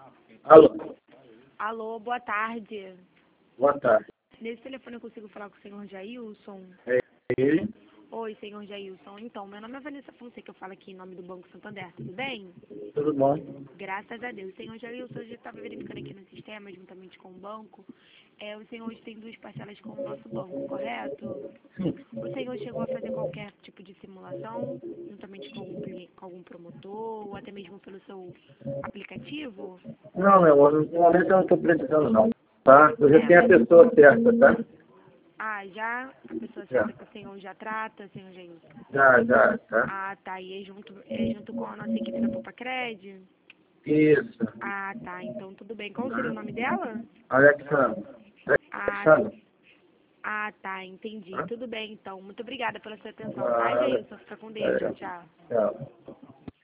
Alô, Alô, boa tarde. boa tarde. Nesse telefone eu consigo falar com o senhor Jailson? É ele? Oi, senhor Jailson. Então, meu nome é Vanessa Fonseca, eu falo aqui em nome do Banco Santander, tudo bem? Tudo bom? Graças a Deus. Senhor Jailson, eu já estava verificando aqui no sistema, juntamente com o banco. O senhor hoje tem 2 parcelas com o nosso banco, correto? Sim. O senhor chegou a fazer qualquer tipo de simulação, juntamente com com algum promotor, ou até mesmo pelo seu aplicativo? Não, meu amor, no momento eu não estou precisando não, tá? Eu já tenho a É. pessoa certa, tá? Ah, já a pessoa Já, certa que o senhor já trata, senhor Jailson? já, tá? Ah, tá. E é junto com a nossa equipe da Poupa Cred? Isso. Ah, tá. Então tudo bem. Qual seria o nome dela? Alexandre. Ah, Alexandre, tá. Entendi. tá? Tudo bem, então. Muito obrigada pela sua atenção, tá, Nada. Jailson? Fica com Deus. Tchau, É, tchau. tchau.